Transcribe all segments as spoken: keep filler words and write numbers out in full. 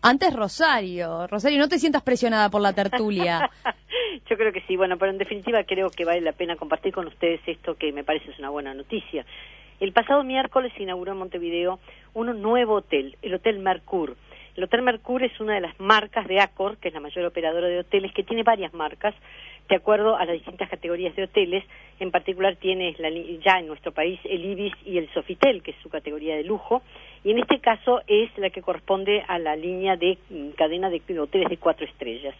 Antes Rosario. Rosario, no te sientas presionada por la tertulia. Yo creo que sí, bueno, pero en definitiva creo que vale la pena compartir con ustedes esto que me parece es una buena noticia. El pasado miércoles se inauguró en Montevideo un nuevo hotel, el Hotel Mercure. El Hotel Mercure es una de las marcas de Accor, que es la mayor operadora de hoteles, que tiene varias marcas, de acuerdo a las distintas categorías de hoteles. En particular tiene la, ya en nuestro país el Ibis y el Sofitel, que es su categoría de lujo, y en este caso es la que corresponde a la línea de cadena de hoteles de cuatro estrellas.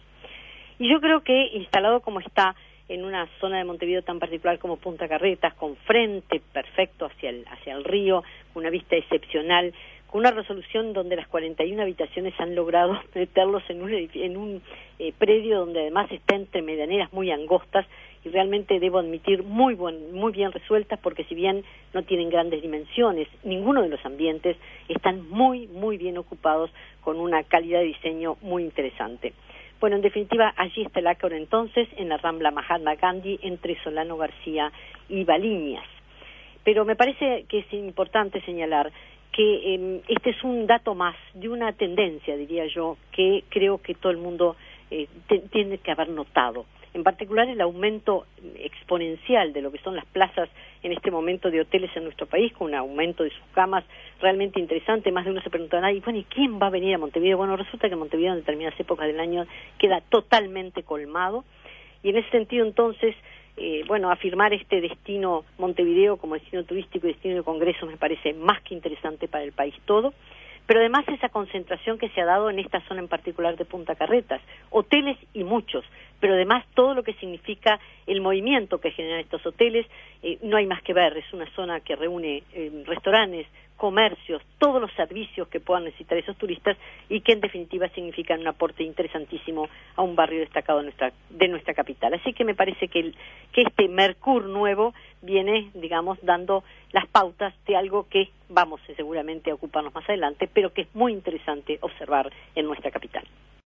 Y yo creo que instalado como está en una zona de Montevideo tan particular como Punta Carretas, con frente perfecto hacia el, hacia el río, con una vista excepcional, con una resolución donde las cuarenta y una habitaciones han logrado meterlos en un, en un eh, predio donde además está entre medianeras muy angostas y realmente debo admitir muy buen, muy bien resueltas, porque si bien no tienen grandes dimensiones, ninguno de los ambientes están muy, muy bien ocupados con una calidad de diseño muy interesante. Bueno, en definitiva, allí está el Accor entonces, en la Rambla Mahatma Gandhi, entre Solano García y Baliñas. Pero me parece que es importante señalar que eh, este es un dato más de una tendencia, diría yo, que creo que todo el mundo eh, te, tiene que haber notado. En particular el aumento exponencial de lo que son las plazas en este momento de hoteles en nuestro país, con un aumento de sus camas realmente interesante. Más de uno se preguntará, y bueno, ¿y quién va a venir a Montevideo? Bueno, resulta que Montevideo en determinadas épocas del año queda totalmente colmado, y en ese sentido entonces, eh, bueno, afirmar este destino Montevideo como destino turístico y destino de congresos me parece más que interesante para el país todo. Pero además esa concentración que se ha dado en esta zona en particular de Punta Carretas, hoteles y muchos, pero además todo lo que significa el movimiento que generan estos hoteles, eh, no hay más que ver, es una zona que reúne eh, restaurantes, comercios, todos los servicios que puedan necesitar esos turistas y que en definitiva significan un aporte interesantísimo a un barrio destacado de nuestra, de nuestra capital. Así que me parece que, el, que este Mercure nuevo viene, digamos, dando las pautas de algo que vamos seguramente a ocuparnos más adelante, pero que es muy interesante observar en nuestra capital.